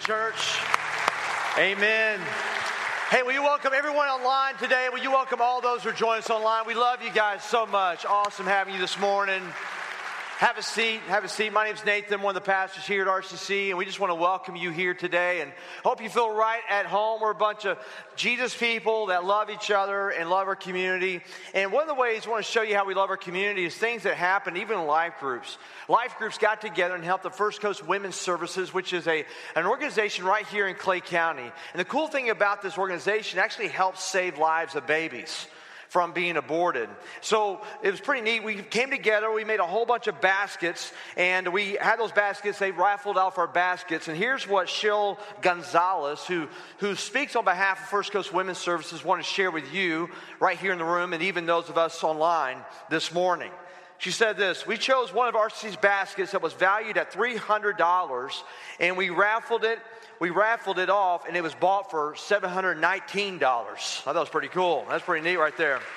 church. Amen. Hey, will you welcome everyone online today? Will you welcome all those who are joining us online? We love you guys so much. Awesome having you this morning. Have a seat. Have a seat. My name's Nathan, one of the pastors here at RCC, and we just want to welcome you here today and hope you feel right at home. We're a bunch of Jesus people that love each other and love our community. And one of the ways we want to show you how we love our community is things that happen even in life groups. Life groups got together and helped the First Coast Women's Services, which is an organization right here in Clay County. And the cool thing about this organization actually helps save lives of babies from being aborted. So it was pretty neat. We came together, we made a whole bunch of baskets, and we had those baskets, they raffled off our baskets. And here's what Cheryl Gonzalez, who speaks on behalf of First Coast Women's Services, wanted to share with you right here in the room and even those of us online this morning. She said this: we chose one of RCC's baskets that was valued at $300, and we raffled it off, and it was bought for $719. I thought that was pretty cool. That's pretty neat right there.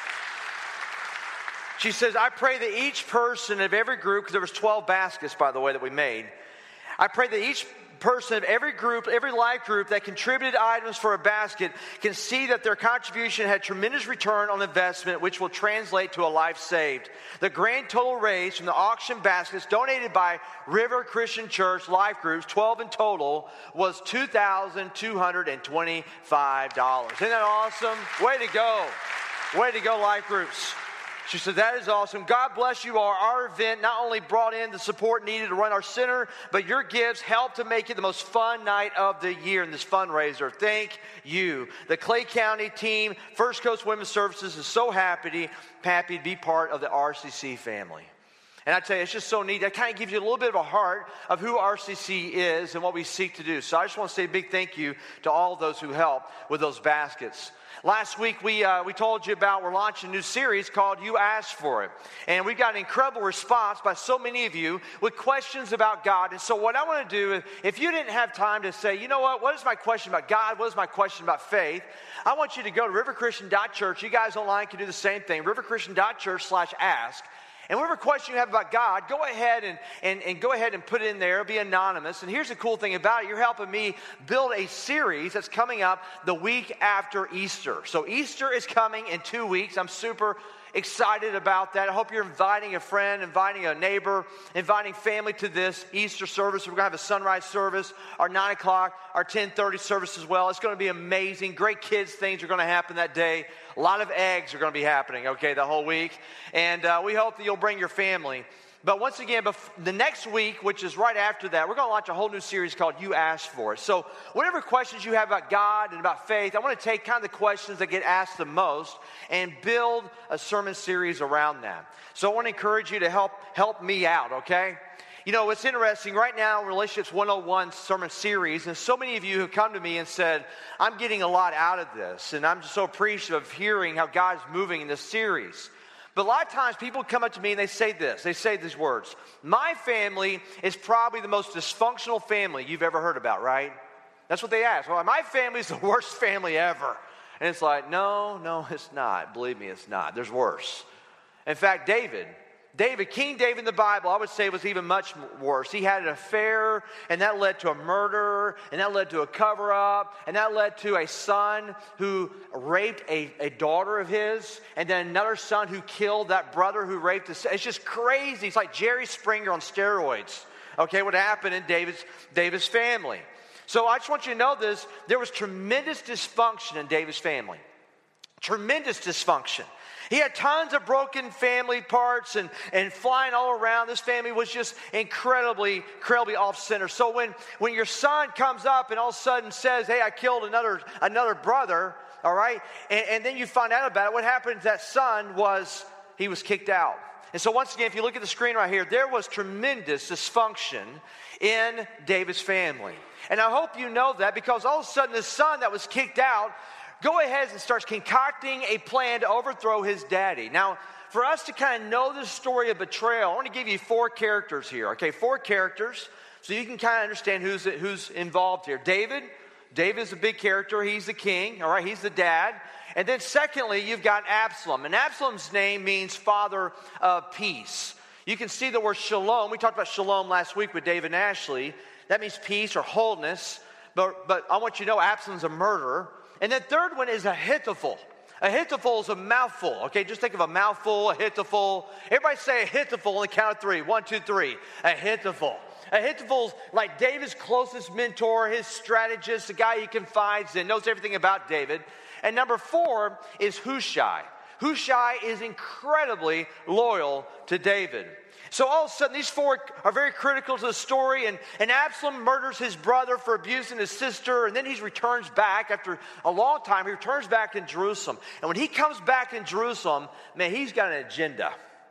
She says, I pray that each person of every group, because there was 12 baskets, by the way, that we made. I pray that each person of every group, every life group that contributed items for a basket can see that their contribution had tremendous return on investment, which will translate to a life saved. The grand total raised from the auction baskets donated by River Christian Church life groups, 12 in total, was $2,225. Isn't that awesome? Way to go. Way to go, life groups. She said, that is awesome. God bless you all. Our event not only brought in the support needed to run our center, but your gifts helped to make it the most fun night of the year in this fundraiser. Thank you. The Clay County team, First Coast Women's Services, is so happy to be part of the RCC family. And I tell you, it's just so neat. That kind of gives you a little bit of a heart of who RCC is and what we seek to do. So I just want to say a big thank you to all of those who helped with those baskets. Last week, we told you about we're launching a new series called You Asked For It. And we got an incredible response by so many of you with questions about God. And so what I want to do is, if you didn't have time to say, you know what is my question about God? What is my question about faith? I want you to go to riverchristian.church. You guys online can do the same thing, riverchristian.church/ask. And whatever question you have about God, go ahead and go ahead and put it in there. It'll be anonymous. And here's the cool thing about it. You're helping me build a series that's coming up the week after Easter. So Easter is coming in 2 weeks. I'm super excited about that. I hope you're inviting a friend, inviting a neighbor, inviting family to this Easter service. We're going to have a sunrise service, our 9 o'clock, our 10:30 service as well. It's going to be amazing. Great kids things are going to happen that day. A lot of eggs are going to be happening, okay, the whole week. And we hope that you'll bring your family. But once again, the next week, which is right after that, we're going to launch a whole new series called You Asked For It. So whatever questions you have about God and about faith, I want to take kind of the questions that get asked the most and build a sermon series around that. So I want to encourage you to help me out, okay? You know, it's interesting. Right now, Relationships 101 sermon series, and so many of you have come to me and said, I'm getting a lot out of this, and I'm just so appreciative of hearing how God is moving in this series. But a lot of times people come up to me and they say this. They say these words. My family is probably the most dysfunctional family you've ever heard about, right? That's what they ask. Well, my family is the worst family ever. And it's like, no, it's not. Believe me, it's not. There's worse. In fact, King David in the Bible, I would say was even much worse. He had an affair, and that led to a murder, and that led to a cover-up, and that led to a son who raped a daughter of his, and then another son who killed that brother who raped his. It's just crazy. It's like Jerry Springer on steroids, okay, what happened in David's family. So I just want you to know this. There was tremendous dysfunction in David's family. Tremendous dysfunction. He had tons of broken family parts and flying all around. This family was just incredibly off center. So when your son comes up and all of a sudden says, hey, I killed another brother, all right, and then you find out about it, what happened to that son was he was kicked out. And so once again, if you look at the screen right here, there was tremendous dysfunction in David's family. And I hope you know that, because all of a sudden the son that was kicked out go ahead and starts concocting a plan to overthrow his daddy. Now, for us to kind of know the story of betrayal, I want to give you 4 characters here, okay? 4 characters, so you can kind of understand who's involved here. David is a big character. He's the king, all right? He's the dad. And then secondly, you've got Absalom. And Absalom's name means father of peace. You can see the word shalom. We talked about shalom last week with David and Ashley. That means peace or wholeness. But I want you to know Absalom's a murderer. And the third one is Ahithophel. Ahithophel is a mouthful. Okay, just think of a mouthful, Ahithophel. Everybody say Ahithophel on the count of three. 1, 2, 3. Ahithophel. Ahithophel's like David's closest mentor, his strategist, the guy he confides in, knows everything about David. And number 4 is Hushai. Hushai is incredibly loyal to David. So all of a sudden, these 4 are very critical to the story, and Absalom murders his brother for abusing his sister, and then he returns back after a long time. He returns back in Jerusalem. And when he comes back in Jerusalem, man, he's got an agenda.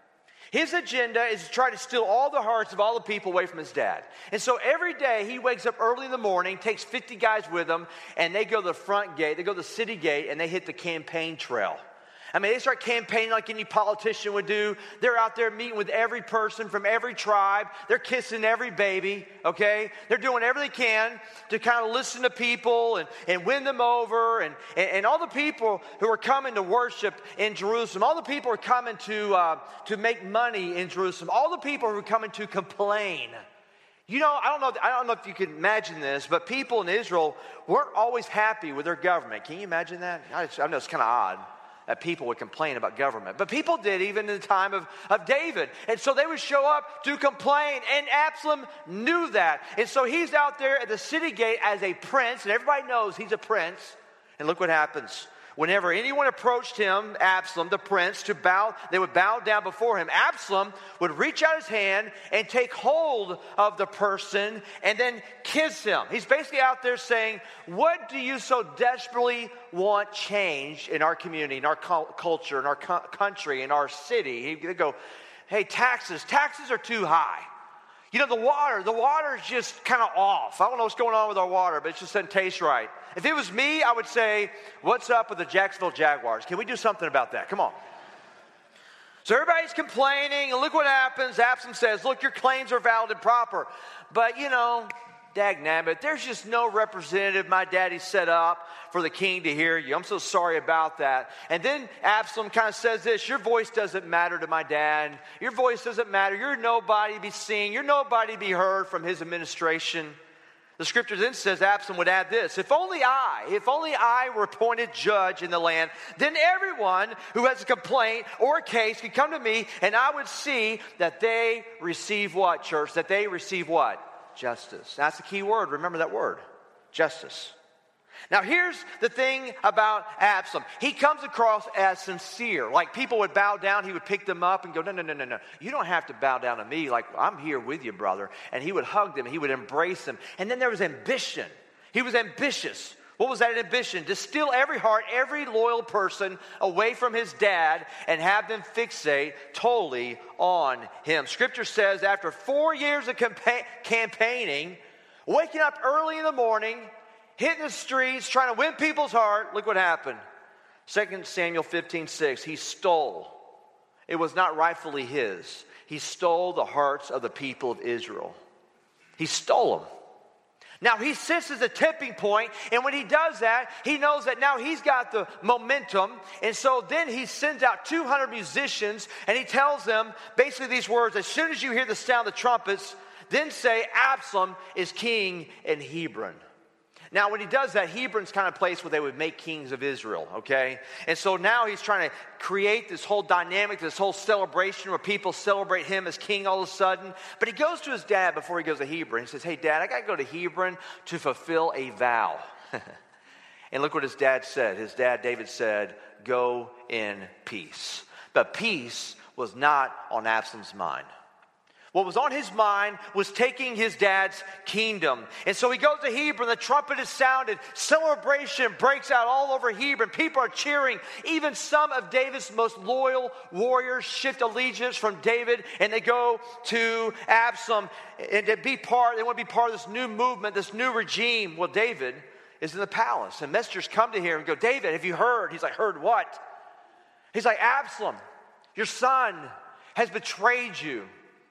His agenda is to try to steal all the hearts of all the people away from his dad. And so every day he wakes up early in the morning, takes 50 guys with him, and they go to the front gate, they go to the city gate, and they hit the campaign trail. I mean, they start campaigning like any politician would do. They're out there meeting with every person from every tribe. They're kissing every baby, okay? They're doing everything they can to kind of listen to people and win them over. And all the people who are coming to worship in Jerusalem, all the people who are coming to make money in Jerusalem, all the people who are coming to complain. You know, I don't know if you can imagine this, but people in Israel weren't always happy with their government. Can you imagine that? I know it's kind of odd that people would complain about government. But people did, even in the time of David. And so they would show up to complain, and Absalom knew that. And so he's out there at the city gate as a prince, and everybody knows he's a prince. And look what happens. Whenever anyone approached him, Absalom, the prince, to bow, they would bow down before him. Absalom would reach out his hand and take hold of the person and then kiss him. He's basically out there saying, what do you so desperately want changed in our community, in our culture, in our country, in our city? They go, hey, taxes are too high. You know, the water is just kind of off. I don't know what's going on with our water, but it just doesn't taste right. If it was me, I would say, what's up with the Jacksonville Jaguars? Can we do something about that? Come on. So everybody's complaining, and look what happens. Absalom says, look, your claims are valid and proper. But, you know, dagnabbit, there's just no representative my daddy set up for the king to hear you. I'm so sorry about that. And then Absalom kind of says this, your voice doesn't matter to my dad. Your voice doesn't matter. You're nobody to be seen. You're nobody to be heard from his administration. The scripture then says Absalom would add this, if only I were appointed judge in the land, then everyone who has a complaint or a case could come to me, and I would see that they receive what, church? That they receive what? Justice. That's the key word. Remember that word. Justice. Now here's the thing about Absalom. He comes across as sincere. Like people would bow down, he would pick them up and go, no. You don't have to bow down to me. Like, I'm here with you, brother. And he would hug them. He would embrace them. And then there was ambition. He was ambitious. What was that ambition? To steal every heart, every loyal person away from his dad and have them fixate totally on him. Scripture says after 4 years of campaigning, waking up early in the morning, hitting the streets, trying to win people's heart, look what happened. 2 Samuel 15:6, he stole. It was not rightfully his. He stole the hearts of the people of Israel. He stole them. Now he sits as a tipping point, and when he does that, he knows that now he's got the momentum, and so then he sends out 200 musicians, and he tells them basically these words, as soon as you hear the sound of the trumpets, then say Absalom is king in Hebron. Now, when he does that, Hebron's kind of a place where they would make kings of Israel, okay? And so now he's trying to create this whole dynamic, this whole celebration where people celebrate him as king all of a sudden. But he goes to his dad before he goes to Hebron. He says, hey, Dad, I got to go to Hebron to fulfill a vow. And look what his dad said. His dad, David, said, go in peace. But peace was not on Absalom's mind. What was on his mind was taking his dad's kingdom. And so he goes to Hebron, the trumpet is sounded, celebration breaks out all over Hebron. People are cheering. Even some of David's most loyal warriors shift allegiance from David and they go to Absalom and they want to be part of this new movement, this new regime. Well, David is in the palace and messengers come to him and go, David, have you heard? He's like, heard what? He's like, Absalom, your son has betrayed you.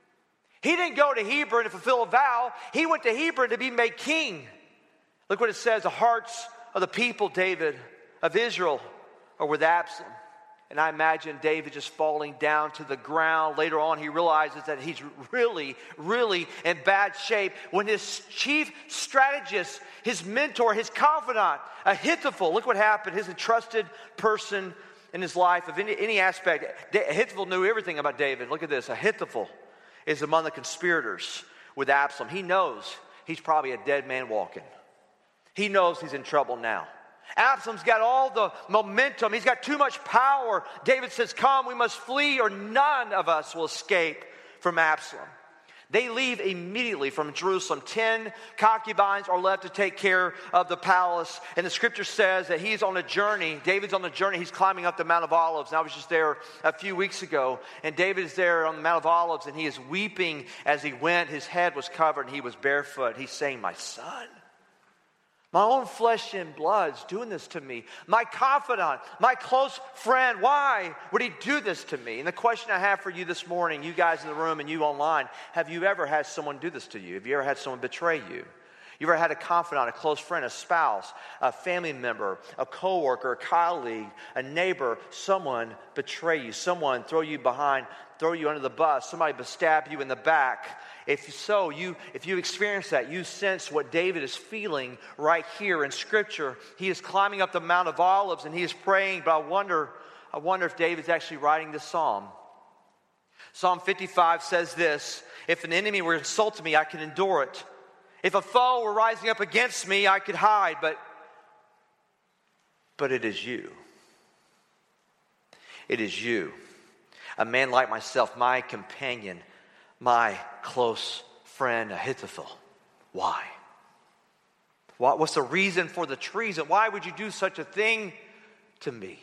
He didn't go to Hebron to fulfill a vow. He went to Hebron to be made king. Look what it says. The hearts of the people, David, of Israel, are with Absalom. And I imagine David just falling down to the ground. Later on, he realizes that he's really, really in bad shape when his chief strategist, his mentor, his confidant, Ahithophel, look what happened, his entrusted person in his life of any aspect. Ahithophel knew everything about David. Look at this. Ahithophel is among the conspirators with Absalom. He knows he's probably a dead man walking. He knows he's in trouble now. Absalom's got all the momentum. He's got too much power. David says, come, we must flee, or none of us will escape from Absalom. They leave immediately from Jerusalem. 10 concubines are left to take care of the palace. And the scripture says that he's on a journey. David's on the journey. He's climbing up the Mount of Olives. And I was just there a few weeks ago. And David is there on the Mount of Olives. And he is weeping as he went. His head was covered and he was barefoot. He's saying, my son, my own flesh and blood is doing this to me. My confidant, my close friend, why would he do this to me? And the question I have for you this morning, you guys in the room and you online, have you ever had someone do this to you? Have you ever had someone betray you? You ever had a confidant, a close friend, a spouse, a family member, a coworker, a colleague, a neighbor, someone betray you, someone throw you behind, throw you under the bus, somebody stab you in the back? If so, if you experience that, you sense what David is feeling right here in Scripture. He is climbing up the Mount of Olives and he is praying, but I wonder if David's actually writing this psalm. Psalm 55 says this, if an enemy were insulting me, I can endure it. If a foe were rising up against me, I could hide, but it is you. It is you, a man like myself, my companion, my close friend Ahithophel. Why? What's the reason for the treason? Why would you do such a thing to me?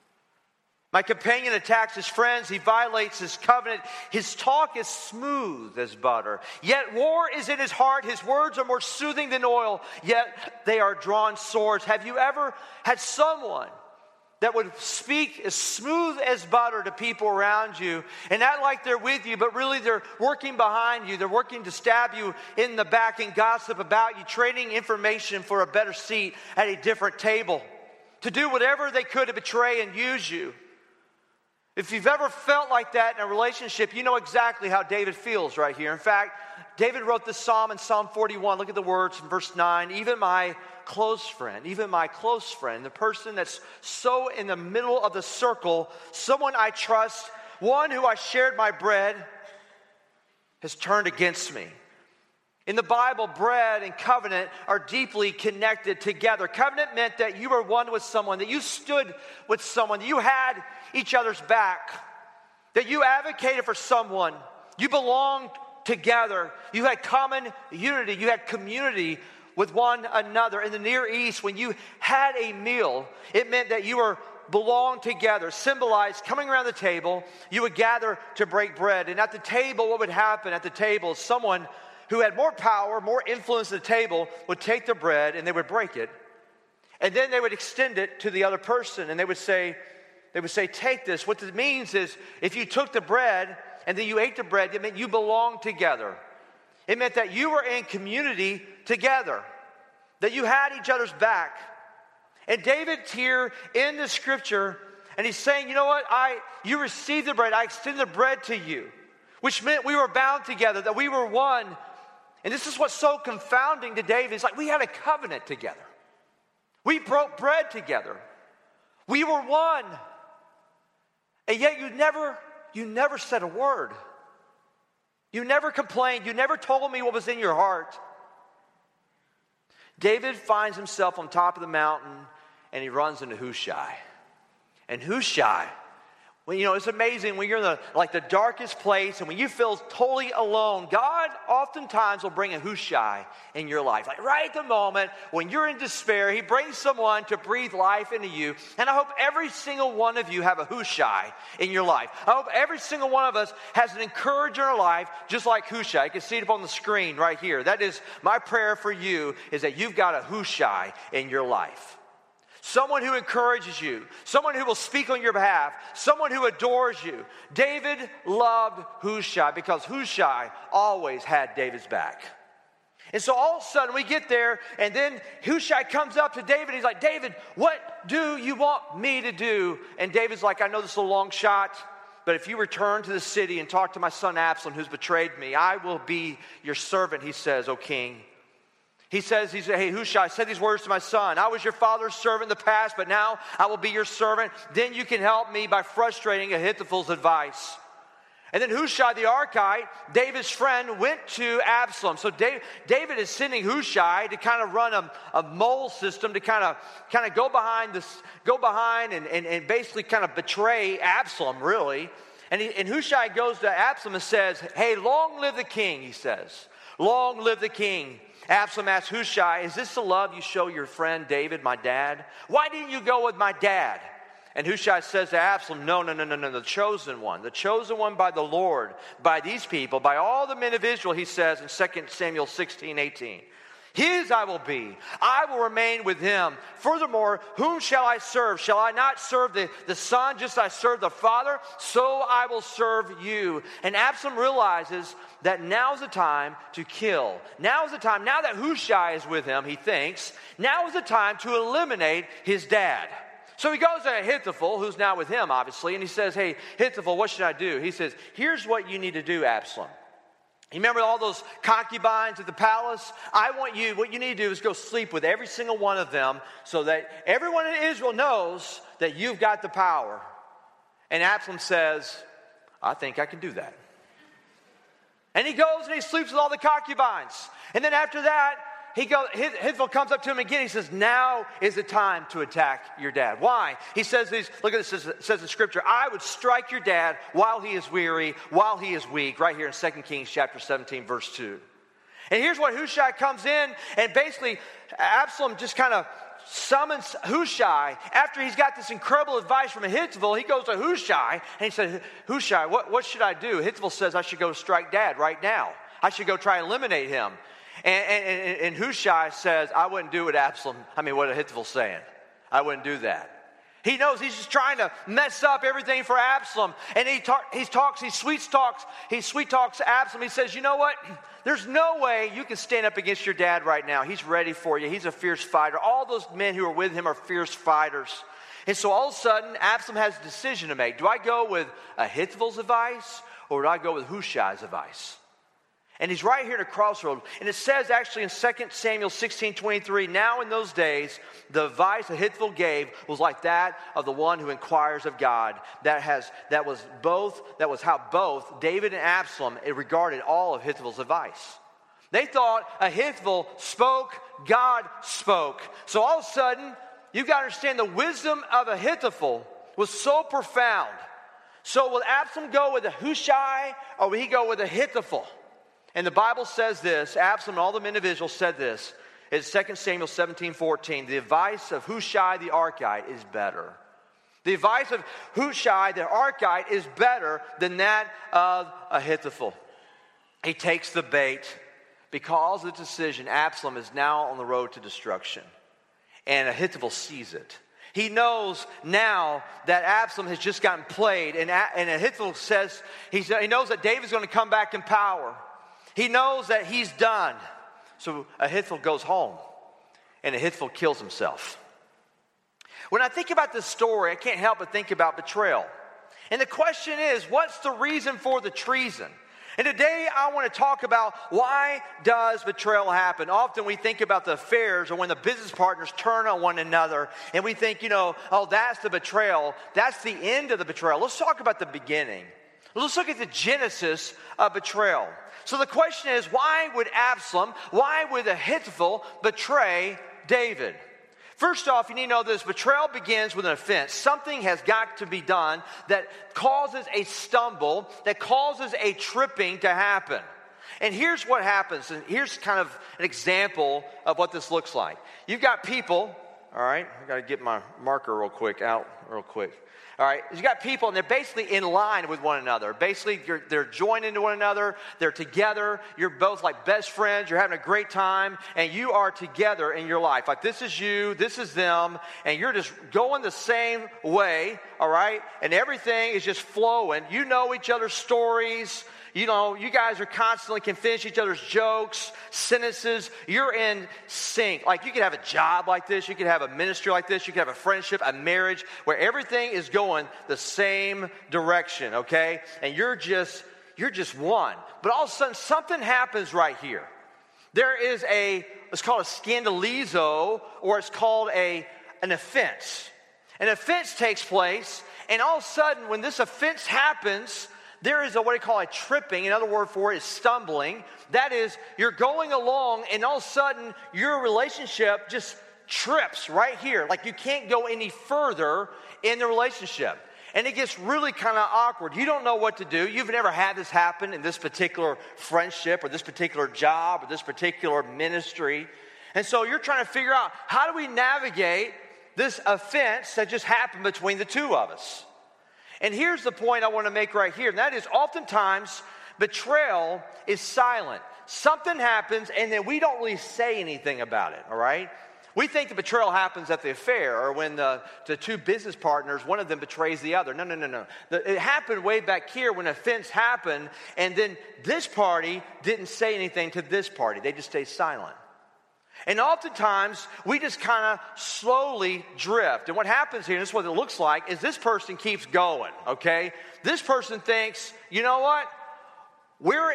My companion attacks his friends. He violates his covenant. His talk is smooth as butter. Yet war is in his heart. His words are more soothing than oil. Yet they are drawn swords. Have you ever had someone that would speak as smooth as butter to people around you and act like they're with you, but really they're working behind you. They're working to stab you in the back and gossip about you, trading information for a better seat at a different table, to do whatever they could to betray and use you. If you've ever felt like that in a relationship, you know exactly how David feels right here. In fact, David wrote this psalm in Psalm 41. Look at the words in verse 9. Even my close friend, the person that's so in the middle of the circle, someone I trust, one who I shared my bread, has turned against me. In the Bible, bread and covenant are deeply connected together. Covenant meant that you were one with someone, that you stood with someone, that you had each other's back, that you advocated for someone, you belonged together, you had common unity, you had community with one another. In the Near East, when you had a meal, it meant that you were belonged together, symbolized coming around the table, you would gather to break bread. And at the table, what would happen at the table? Someone who had more power, more influence at the table would take the bread and they would break it. And then they would extend it to the other person and they would say, take this. What this means is if you took the bread and then you ate the bread, it meant you belonged together. It meant that you were in community together, that you had each other's back. And David's here in the scripture and he's saying, you know what? You received the bread. I extended the bread to you, which meant we were bound together, that we were one. And this is what's so confounding to David. It's like we had a covenant together. We broke bread together. We were one. And yet you never said a word. You never complained. You never told me what was in your heart. David finds himself on top of the mountain and he runs into Hushai. And Hushai, well, it's amazing when you're in the darkest place and when you feel totally alone, God oftentimes will bring a Hushai in your life. Like right at the moment when you're in despair, he brings someone to breathe life into you. And I hope every single one of you have a Hushai in your life. I hope every single one of us has an encourager in our life, just like Hushai. You can see it up on the screen right here. That is my prayer for you, is that you've got a Hushai in your life. Someone who encourages you, someone who will speak on your behalf, someone who adores you. David loved Hushai because Hushai always had David's back. And so all of a sudden we get there, and then Hushai comes up to David. He's like, David, what do you want me to do? And David's like, I know this is a long shot, but if you return to the city and talk to my son Absalom, who's betrayed me, I will be your servant, he says, O king. He says, hey, Hushai, said these words to my son. I was your father's servant in the past, but now I will be your servant. Then you can help me by frustrating Ahithophel's advice. And then Hushai the Archite, David's friend, went to Absalom. So David is sending Hushai to kind of run a mole system to kind of go behind and basically kind of betray Absalom, really. And Hushai goes to Absalom and says, hey, long live the king, he says. Long live the king. Absalom asks Hushai, is this the love you show your friend David, my dad? Why didn't you go with my dad? And Hushai says to Absalom, no, the chosen one by the Lord, by these people, by all the men of Israel, he says in 2 Samuel 16:18. His I will be. I will remain with him. Furthermore, whom shall I serve? Shall I not serve the son just as I serve the father? So I will serve you. And Absalom realizes that now's the time to kill. Now's the time. Now that Hushai is with him, he thinks, now is the time to eliminate his dad. So he goes to Ahithophel, who's now with him, obviously, and he says, hey, Ahithophel, what should I do? He says, here's what you need to do, Absalom. You remember all those concubines at the palace? What you need to do is go sleep with every single one of them so that everyone in Israel knows that you've got the power. And Absalom says, I think I can do that. And he goes and he sleeps with all the concubines. And then after that, Ahithophel comes up to him again. He says, now is the time to attack your dad. Why? He says look at this, it says in Scripture, I would strike your dad while he is weary, while he is weak, right here in 2 Kings chapter 17, verse 2. And here's what Hushai comes in, and basically Absalom just kind of summons Hushai. After he's got this incredible advice from Ahithophel, he goes to Hushai, and he said, Hushai, what should I do? Ahithophel says, I should go strike dad right now. I should go try and eliminate him. And Hushai says, I wouldn't do what what Ahithophel's saying. I wouldn't do that. He knows he's just trying to mess up everything for Absalom. And he sweet talks Absalom. He says, you know what? There's no way you can stand up against your dad right now. He's ready for you. He's a fierce fighter. All those men who are with him are fierce fighters. And so all of a sudden, Absalom has a decision to make. Do I go with Ahithophel's advice, or do I go with Hushai's advice? And he's right here at a crossroad. And it says actually in 2 Samuel 16:23, now in those days, the advice Ahithophel gave was like that of the one who inquires of God. That was how both David and Absalom regarded all of Ahithophel's advice. They thought Ahithophel spoke, God spoke. So all of a sudden, you've got to understand the wisdom of Ahithophel was so profound. So will Absalom go with Hushai, or will he go with Ahithophel? And the Bible says this, Absalom and all the men of Israel said this, it's 2 Samuel 17:14, the advice of Hushai the Archite is better. The advice of Hushai the Archite is better than that of Ahithophel. He takes the bait. Because of the decision, Absalom is now on the road to destruction. And Ahithophel sees it. He knows now that Absalom has just gotten played. And Ahithophel says, he knows that David's going to come back in power. He knows that he's done. So Ahithophel goes home, and Ahithophel kills himself. When I think about this story, I can't help but think about betrayal. And the question is, what's the reason for the treason? And today I want to talk about why does betrayal happen? Often we think about the affairs or when the business partners turn on one another, and we think, that's the betrayal. That's the end of the betrayal. Let's talk about the beginning. Let's look at the genesis of betrayal. So the question is, why would Ahithophel betray David? First off, you need to know this. Betrayal begins with an offense. Something has got to be done that causes a stumble, that causes a tripping to happen. And here's what happens. And here's kind of an example of what this looks like. You've got people, all right? I've got to get my marker out real quick. All right, you got people, and they're basically in line with one another. Basically, they're joined into one another. They're together. You're both like best friends. You're having a great time, and you are together in your life. Like this is you, this is them, and you're just going the same way, all right? And everything is just flowing. You know each other's stories. You know, you guys are constantly can finish each other's jokes, sentences. You're in sync. Like you could have a job like this. You could have a ministry like this. You could have a friendship, a marriage where everything is going the same direction, okay? And you're just one. But all of a sudden, something happens right here. There is it's called a scandalizo, or it's called an offense. An offense takes place, and all of a sudden, when this offense happens, there is what they call a tripping. Another word for it is stumbling. That is, you're going along, and all of a sudden, your relationship just trips right here. Like you can't go any further in the relationship. And it gets really kind of awkward. You don't know what to do. You've never had this happen in this particular friendship or this particular job or this particular ministry. And so you're trying to figure out, how do we navigate this offense that just happened between the two of us? And here's the point I want to make right here, and that is oftentimes betrayal is silent. Something happens, and then we don't really say anything about it, all right? We think the betrayal happens at the affair, or when the two business partners, one of them betrays the other. No. It happened way back here when offense happened, and then this party didn't say anything to this party. They just stayed silent. And oftentimes, we just kind of slowly drift. And what happens here, and this is what it looks like, is this person keeps going, okay? This person thinks, you know what? We're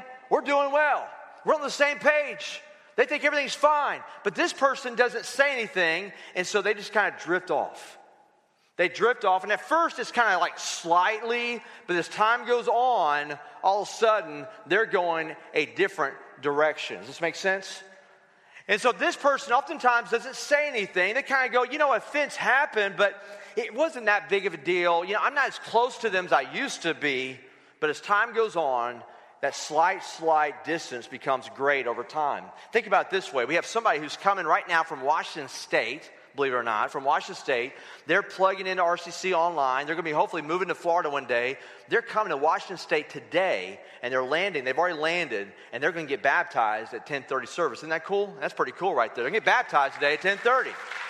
doing well. We're on the same page. They think everything's fine. But this person doesn't say anything, and so they just kind of drift off. They drift off, and at first it's kind of like slightly, but as time goes on, all of a sudden, they're going a different direction. Does this make sense? And so this person oftentimes doesn't say anything. They kind of go, you know, offense happened, but it wasn't that big of a deal. You know, I'm not as close to them as I used to be. But as time goes on, that slight distance becomes great over time. Think about it this way. We have somebody who's coming right now from Washington State, believe it or not, from Washington State. They're plugging into RCC online. They're going to be hopefully moving to Florida one day. They're coming to Washington State today, and they're landing. They've already landed, and they're going to get baptized at 10:30 service. Isn't that cool? That's pretty cool right there. They're going to get baptized today at 10:30.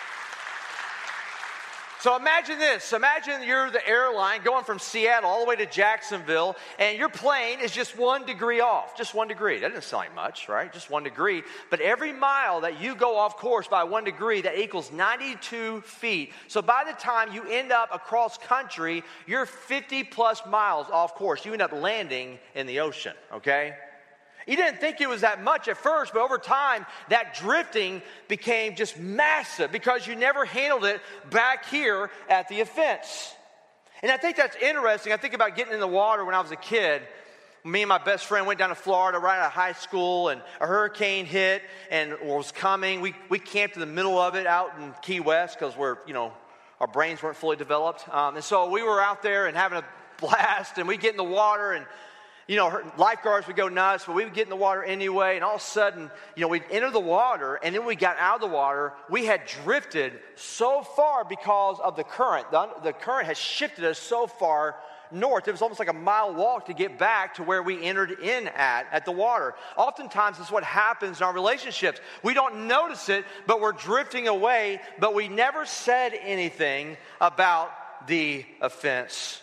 So imagine this. Imagine you're the airline going from Seattle all the way to Jacksonville, and your plane is just 1 degree off. Just 1 degree. That doesn't sound like much, right? Just 1 degree. But every mile that you go off course by 1 degree, that equals 92 feet. So by the time you end up across country, you're 50 plus miles off course. You end up landing in the ocean, okay? You didn't think it was that much at first, but over time, that drifting became just massive because you never handled it back here at the offense. And I think that's interesting. I think about getting in the water when I was a kid. Me and my best friend went down to Florida right out of high school, and a hurricane hit and was coming. We camped in the middle of it out in Key West because our brains weren't fully developed. And so we were out there and having a blast, and we get in the water, and lifeguards would go nuts, but we would get in the water anyway, and all of a sudden, we'd enter the water, and then when we got out of the water, we had drifted so far because of the current. The current has shifted us so far north. It was almost like a mile walk to get back to where we entered in at the water. Oftentimes, this is what happens in our relationships. We don't notice it, but we're drifting away, but we never said anything about the offense.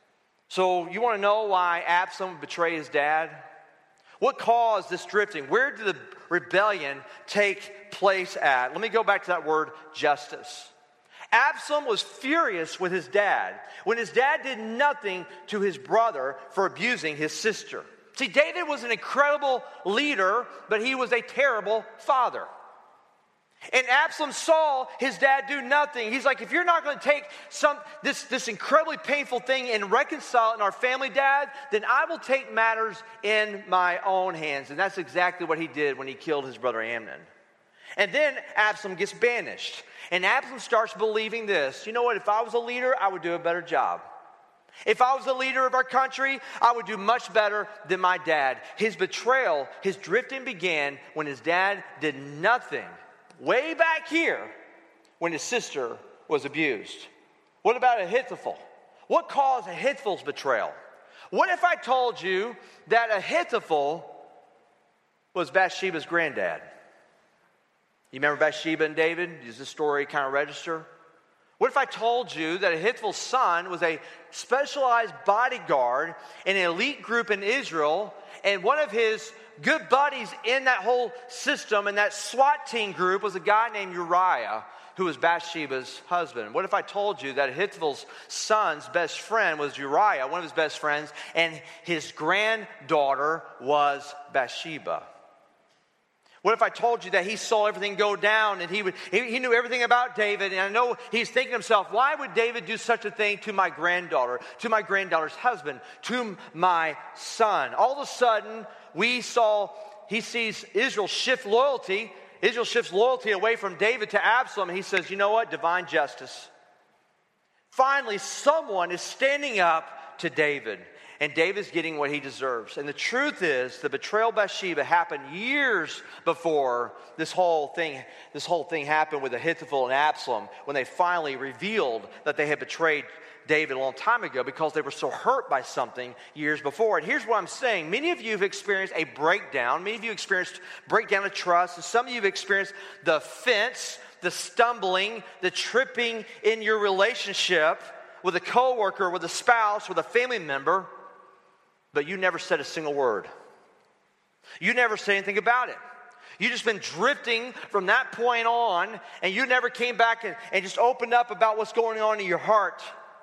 So you want to know why Absalom betrayed his dad? What caused this drifting? Where did the rebellion take place at? Let me go back to that word, justice. Absalom was furious with his dad when his dad did nothing to his brother for abusing his sister. See, David was an incredible leader, but he was a terrible father. And Absalom saw his dad do nothing. He's like, if you're not going to take this incredibly painful thing and reconcile it in our family, Dad, then I will take matters in my own hands. And that's exactly what he did when he killed his brother Amnon. And then Absalom gets banished. And Absalom starts believing this. You know what? If I was a leader, I would do a better job. If I was the leader of our country, I would do much better than my dad. His betrayal, his drifting began when his dad did nothing. Way back here, when his sister was abused. What about Ahithophel? What caused Ahithophel's betrayal? What if I told you that Ahithophel was Bathsheba's granddad? You remember Bathsheba and David? Does this story kind of register? What if I told you that Ahithophel's son was a specialized bodyguard in an elite group in Israel, and one of his good buddies in that whole system and that SWAT team group was a guy named Uriah, who was Bathsheba's husband? What if I told you that Ahithophel's son's best friend was Uriah, one of his best friends, and his granddaughter was Bathsheba? What if I told you that he saw everything go down and he knew everything about David? And I know he's thinking to himself, why would David do such a thing to my granddaughter, to my granddaughter's husband, to my son? All of a sudden, he sees Israel shift loyalty. Israel shifts loyalty away from David to Absalom. And he says, you know what? Divine justice. Finally, someone is standing up to David. And David's getting what he deserves. And the truth is, the betrayal of Bathsheba happened years before this whole thing happened with Ahithophel and Absalom, when they finally revealed that they had betrayed David a long time ago because they were so hurt by something years before. And here's what I'm saying. Many of you have experienced a breakdown. Many of you experienced breakdown of trust. And some of you have experienced the offense, the stumbling, the tripping in your relationship with a coworker, with a spouse, with a family member. But you never said a single word. You never said anything about it. You just been drifting from that point on, and you never came back and just opened up about what's going on in your heart.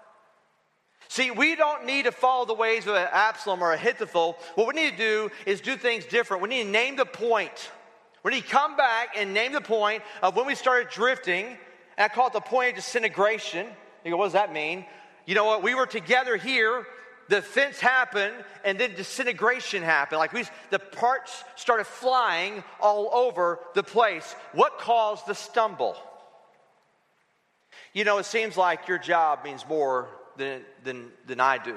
See, we don't need to follow the ways of Absalom or Ahithophel. What we need to do is do things different. We need to name the point. We need to come back and name the point of when we started drifting. And I call it the point of disintegration. You go, what does that mean? You know what? We were together here. The offense happened, and then disintegration happened. Like the parts started flying all over the place. What caused the stumble? You know, it seems like your job means more than I do.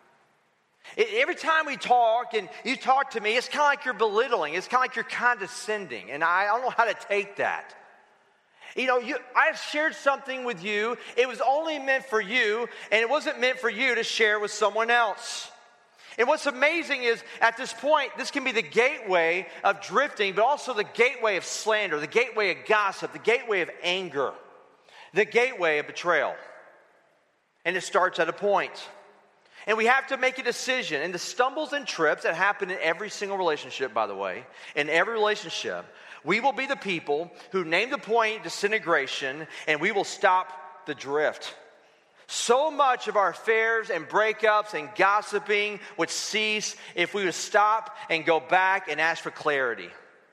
Every time we talk and you talk to me, it's kind of like you're belittling. It's kind of like you're condescending. And I don't know how to take that. You know, I've shared something with you. It was only meant for you, and it wasn't meant for you to share with someone else. And what's amazing is, at this point, this can be the gateway of drifting, but also the gateway of slander, the gateway of gossip, the gateway of anger, the gateway of betrayal. And it starts at a point. And we have to make a decision. And the stumbles and trips that happen in every single relationship, by the way, in every relationship, we will be the people who name the point disintegration, and we will stop the drift. So much of our affairs and breakups and gossiping would cease if we would stop and go back and ask for clarity.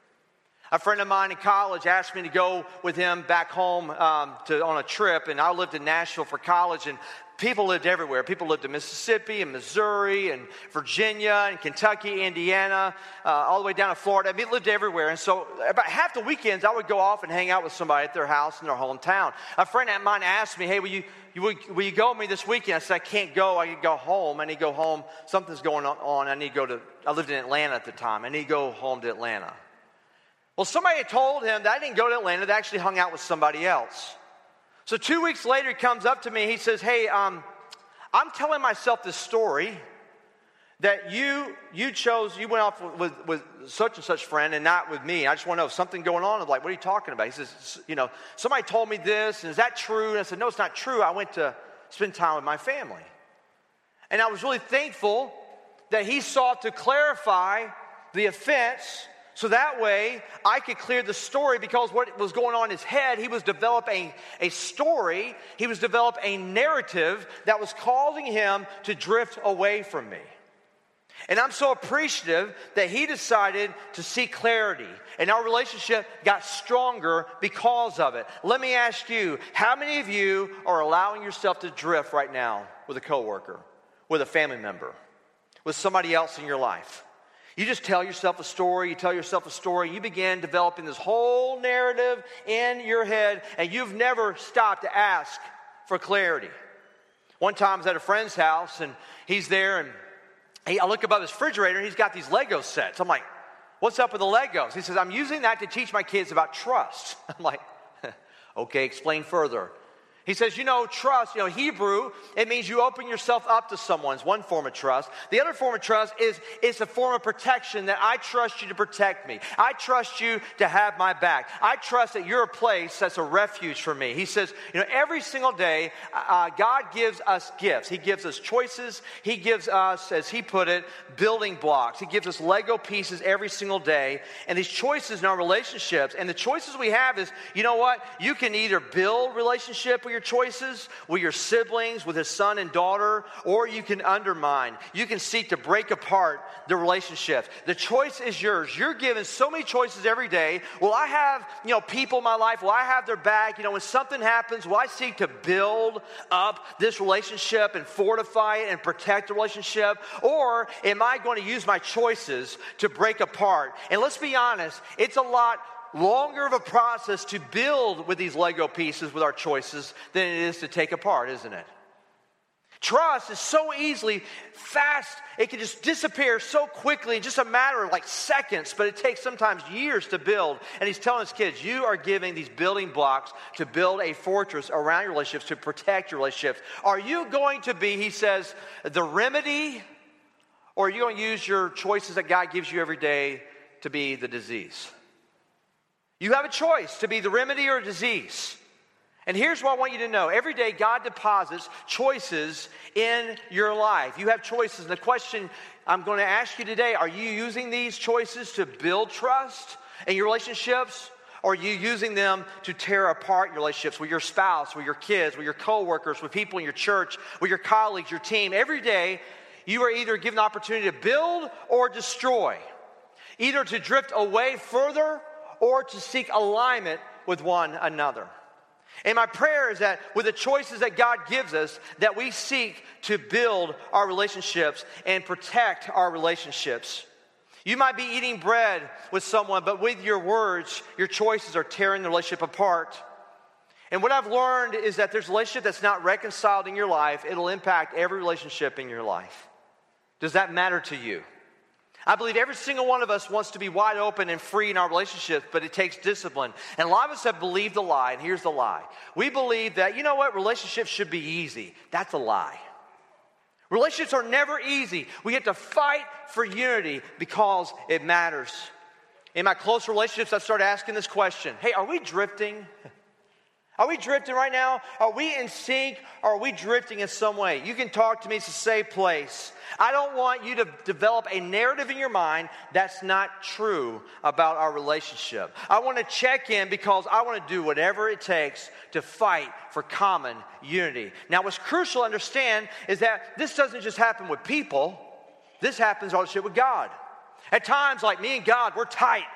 A friend of mine in college asked me to go with him back home on a trip, and I lived in Nashville for college, and people lived everywhere. People lived in Mississippi and Missouri and Virginia and Kentucky, Indiana, all the way down to Florida. I mean, lived everywhere. And so about half the weekends, I would go off and hang out with somebody at their house in their hometown. A friend of mine asked me, hey, will you go with me this weekend? I said, I can't go. I need to go home. I need to go home. Something's going on. I lived in Atlanta at the time. I need to go home to Atlanta. Well, somebody had told him that I didn't go to Atlanta. They actually hung out with somebody else. So 2 weeks later, he comes up to me. He says, hey, I'm telling myself this story that you went off with such and such friend and not with me. I just want to know if something going on. I'm like, what are you talking about? He says, you know, somebody told me this, and is that true? And I said, no, it's not true. I went to spend time with my family. And I was really thankful that he sought to clarify the offense, so that way I could clear the story, because what was going on in his head, he was developing a story, he was developing a narrative that was causing him to drift away from me. And I'm so appreciative that he decided to seek clarity, and our relationship got stronger because of it. Let me ask you, how many of you are allowing yourself to drift right now with a coworker, with a family member, with somebody else in your life? You just tell yourself a story, you begin developing this whole narrative in your head, and you've never stopped to ask for clarity. One time I was at a friend's house, and he's there, and I look above his refrigerator, and he's got these Lego sets. I'm like, what's up with the Legos? He says, I'm using that to teach my kids about trust. I'm like, okay, explain further. He says, trust, Hebrew, it means you open yourself up to someone. It's one form of trust. The other form of trust is a form of protection, that I trust you to protect me. I trust you to have my back. I trust that you're a place that's a refuge for me. He says, every single day, God gives us gifts. He gives us choices. He gives us, as he put it, building blocks. He gives us Lego pieces every single day. And these choices in our relationships, and the choices we have is, you can either build relationship with your choices, with your siblings, with his son and daughter, or you can undermine. You can seek to break apart the relationship. The choice is yours. You're given so many choices every day. Will I have, people in my life? Will I have their back? When something happens, will I seek to build up this relationship and fortify it and protect the relationship? Or am I going to use my choices to break apart? And let's be honest, it's a lot longer of a process to build with these Lego pieces with our choices than it is to take apart, isn't it? Trust is so easily fast. It can just disappear so quickly in just a matter of seconds, but it takes sometimes years to build. And he's telling his kids, you are giving these building blocks to build a fortress around your relationships, to protect your relationships. Are you going to be, he says, the remedy, or are you going to use your choices that God gives you every day to be the disease? You have a choice to be the remedy or disease. And here's what I want you to know. Every day, God deposits choices in your life. You have choices. And the question I'm going to ask you today, are you using these choices to build trust in your relationships? Or are you using them to tear apart your relationships with your spouse, with your kids, with your coworkers, with people in your church, with your colleagues, your team? Every day, you are either given the opportunity to build or destroy. Either to drift away further or to seek alignment with one another. And my prayer is that with the choices that God gives us, that we seek to build our relationships and protect our relationships. You might be eating bread with someone, but with your words, your choices are tearing the relationship apart. And what I've learned is that there's a relationship that's not reconciled in your life. It'll impact every relationship in your life. Does that matter to you? I believe every single one of us wants to be wide open and free in our relationships, but it takes discipline. And a lot of us have believed the lie, and here's the lie. We believe that, relationships should be easy. That's a lie. Relationships are never easy. We have to fight for unity because it matters. In my close relationships, I started asking this question. Hey, are we drifting? Are we drifting right now? Are we in sync? Or are we drifting in some way? You can talk to me. It's a safe place. I don't want you to develop a narrative in your mind that's not true about our relationship. I want to check in because I want to do whatever it takes to fight for common unity. Now, what's crucial to understand is that this doesn't just happen with people. This happens in relationship with God. At times, like me and God, we're tight.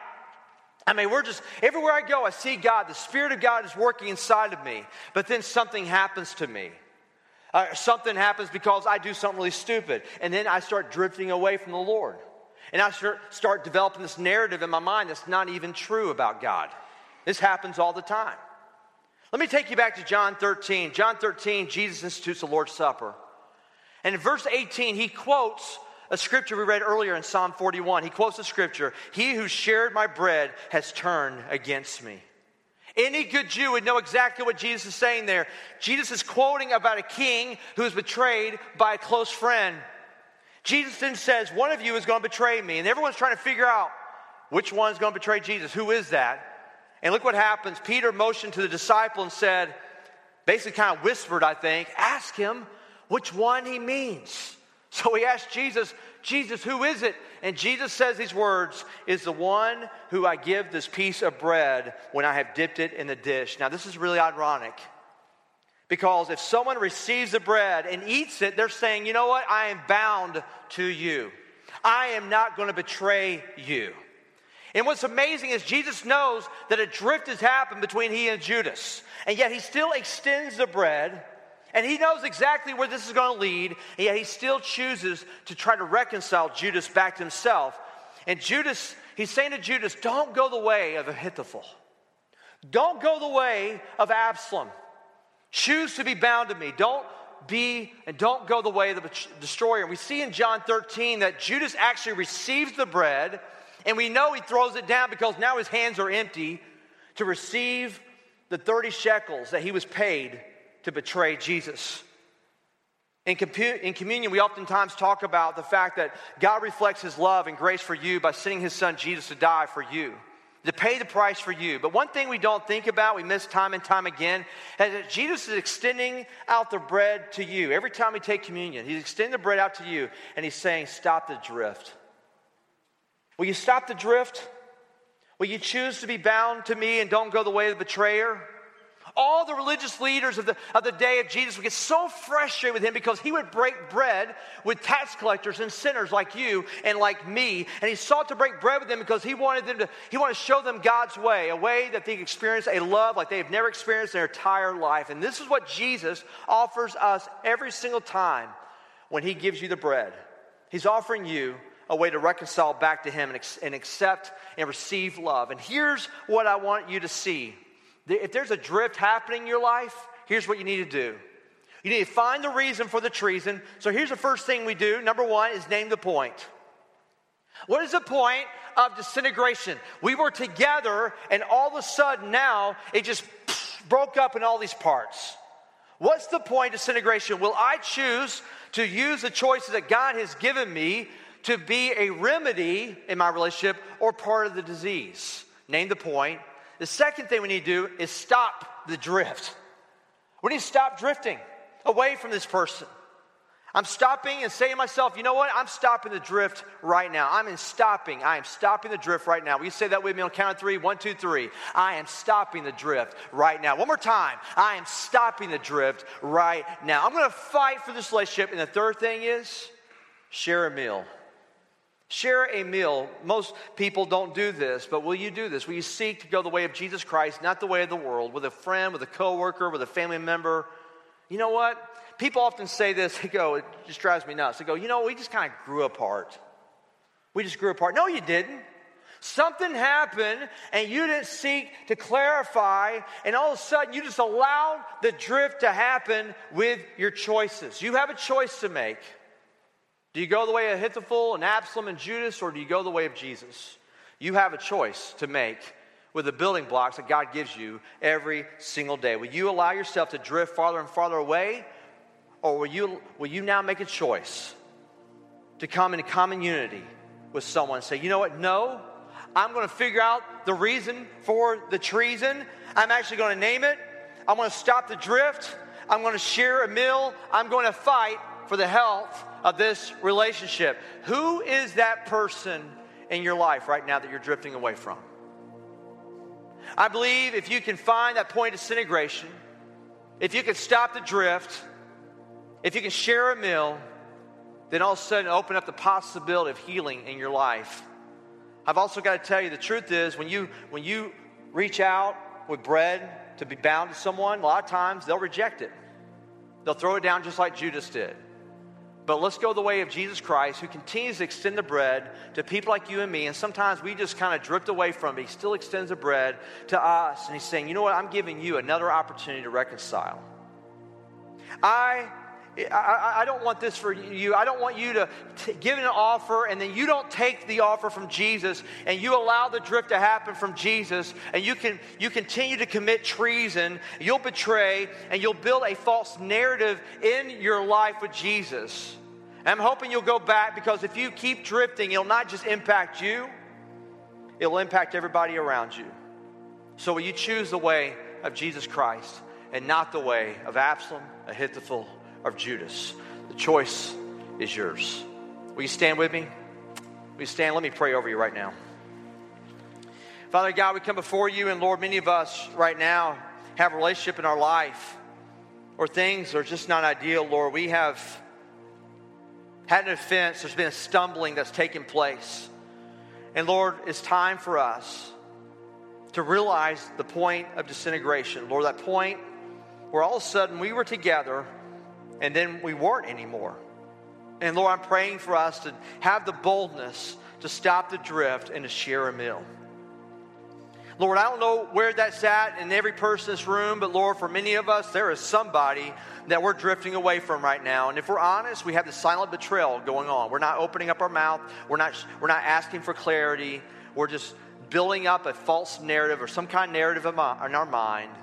We're just, everywhere I go, I see God. The Spirit of God is working inside of me. But then something happens to me. Something happens because I do something really stupid. And then I start drifting away from the Lord. And I start developing this narrative in my mind that's not even true about God. This happens all the time. Let me take you back to John 13. John 13, Jesus institutes the Lord's Supper. And in verse 18, he quotes a scripture we read earlier in Psalm 41. He quotes the scripture, "He who shared my bread has turned against me." Any good Jew would know exactly what Jesus is saying there. Jesus is quoting about a king who is betrayed by a close friend. Jesus then says, one of you is going to betray me. And everyone's trying to figure out which one is going to betray Jesus. Who is that? And look what happens. Peter motioned to the disciple and said, basically kind of whispered, I think, ask him which one he means. So he asked Jesus, who is it? And Jesus says these words, is the one who I give this piece of bread when I have dipped it in the dish. Now this is really ironic. Because if someone receives the bread and eats it, they're saying, you know what? I am bound to you. I am not going to betray you. And what's amazing is Jesus knows that a drift has happened between he and Judas. And yet he still extends the bread. And he knows exactly where this is going to lead, and yet he still chooses to try to reconcile Judas back to himself. And Judas, he's saying to Judas, don't go the way of Ahithophel. Don't go the way of Absalom. Choose to be bound to me. Don't go the way of the destroyer. We see in John 13 that Judas actually receives the bread, and we know he throws it down because now his hands are empty to receive the 30 shekels that he was paid to betray Jesus. In communion, we oftentimes talk about the fact that God reflects his love and grace for you by sending his son Jesus to die for you, to pay the price for you. But one thing we don't think about, we miss time and time again, is that Jesus is extending out the bread to you. Every time we take communion, he's extending the bread out to you, and he's saying, stop the drift. Will you stop the drift? Will you choose to be bound to me and don't go the way of the betrayer? All the religious leaders of the day of Jesus would get so frustrated with him because he would break bread with tax collectors and sinners like you and like me. And he sought to break bread with them because he wanted to show them God's way, a way that they could experience a love like they have never experienced in their entire life. And this is what Jesus offers us every single time when he gives you the bread. He's offering you a way to reconcile back to him and accept and receive love. And here's what I want you to see. If there's a drift happening in your life, here's what you need to do. You need to find the reason for the treason. So here's the first thing we do. Number one is name the point. What is the point of disintegration? We were together, and all of a sudden now, it just broke up in all these parts. What's the point of disintegration? Will I choose to use the choices that God has given me to be a remedy in my relationship or part of the disease? Name the point. The second thing we need to do is stop the drift. We need to stop drifting away from this person. I'm stopping and saying to myself, you know what? I'm stopping the drift right now. I am stopping the drift right now. Will you say that with me on count of three? 1, 2, 3. I am stopping the drift right now. One more time. I am stopping the drift right now. I'm going to fight for this relationship. And the third thing is share a meal. Share a meal. Most people don't do this, but will you do this? Will you seek to go the way of Jesus Christ, not the way of the world, with a friend, with a coworker, with a family member? You know what? People often say this. They go, it just drives me nuts. They go, you know, we just kind of grew apart. We just grew apart. No, you didn't. Something happened, and you didn't seek to clarify, and all of a sudden, you just allowed the drift to happen with your choices. You have a choice to make. Do you go the way of Ahithophel and Absalom and Judas, or do you go the way of Jesus? You have a choice to make with the building blocks that God gives you every single day. Will you allow yourself to drift farther and farther away, or will you now make a choice to come into common unity with someone and say, you know what, no, I'm going to figure out the reason for the treason. I'm actually going to name it. I'm going to stop the drift. I'm going to share a meal. I'm going to fight for the health of this relationship. Who is that person in your life right now that you're drifting away from? I believe if you can find that point of disintegration, if you can stop the drift, if you can share a meal, then all of a sudden open up the possibility of healing in your life. I've also got to tell you, the truth is when you reach out with bread to be bound to someone, a lot of times they'll reject it. They'll throw it down just like Judas did. But let's go the way of Jesus Christ, who continues to extend the bread to people like you and me. And sometimes we just kind of drift away from it. He still extends the bread to us. And he's saying, you know what? I'm giving you another opportunity to reconcile. I don't want this for you. I don't want you to give an offer and then you don't take the offer from Jesus and you allow the drift to happen from Jesus, and you continue to commit treason, you'll betray, and you'll build a false narrative in your life with Jesus. And I'm hoping you'll go back, because if you keep drifting, it'll not just impact you, it'll impact everybody around you. So will you choose the way of Jesus Christ and not the way of Absalom, Ahithophel, of Judas? The choice is yours. Will you stand with me? Will you stand? Let me pray over you right now. Father God, we come before you, and Lord, many of us right now have a relationship in our life where things are just not ideal, Lord. We have had an offense. There's been a stumbling that's taken place. And Lord, it's time for us to realize the point of disintegration. Lord, that point where all of a sudden we were together and then we weren't anymore. And Lord, I'm praying for us to have the boldness to stop the drift and to share a meal. Lord, I don't know where that's at in every person in this room, but Lord, for many of us, there is somebody that we're drifting away from right now. And if we're honest, we have the silent betrayal going on. We're not opening up our mouth. We're not asking for clarity. We're just building up a false narrative or some kind of narrative in our mind.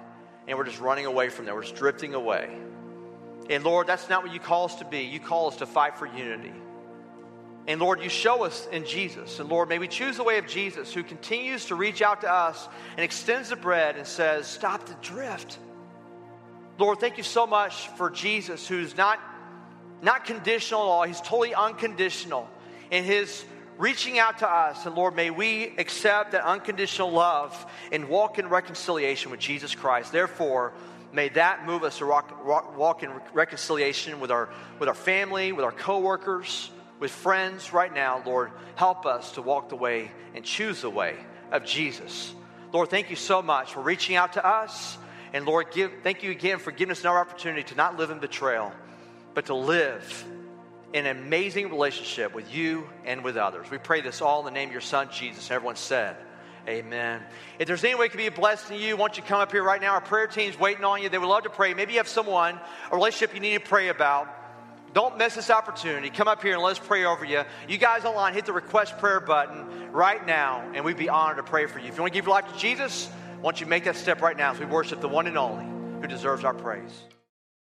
and we're just running away from there. We're just drifting away. And Lord, that's not what you call us to be. You call us to fight for unity. And Lord, you show us in Jesus. And Lord, may we choose the way of Jesus, who continues to reach out to us and extends the bread and says, stop the drift. Lord, thank you so much for Jesus, who's not conditional at all. He's totally unconditional in his reaching out to us. And Lord, may we accept that unconditional love and walk in reconciliation with Jesus Christ. Therefore, may that move us to walk in reconciliation with our family, with our coworkers, with friends right now. Lord, help us to walk the way and choose the way of Jesus. Lord, thank you so much for reaching out to us. And Lord, thank you again for giving us another opportunity to not live in betrayal, but to live in an amazing relationship with you and with others. We pray this all in the name of your Son, Jesus. Everyone said, amen. If there's any way it can be a blessing to you, why don't you come up here right now? Our prayer team's waiting on you. They would love to pray. Maybe you have someone, a relationship you need to pray about. Don't miss this opportunity. Come up here and let's pray over you. You guys online, hit the request prayer button right now, and we'd be honored to pray for you. If you want to give your life to Jesus, why don't you make that step right now as we worship the one and only who deserves our praise.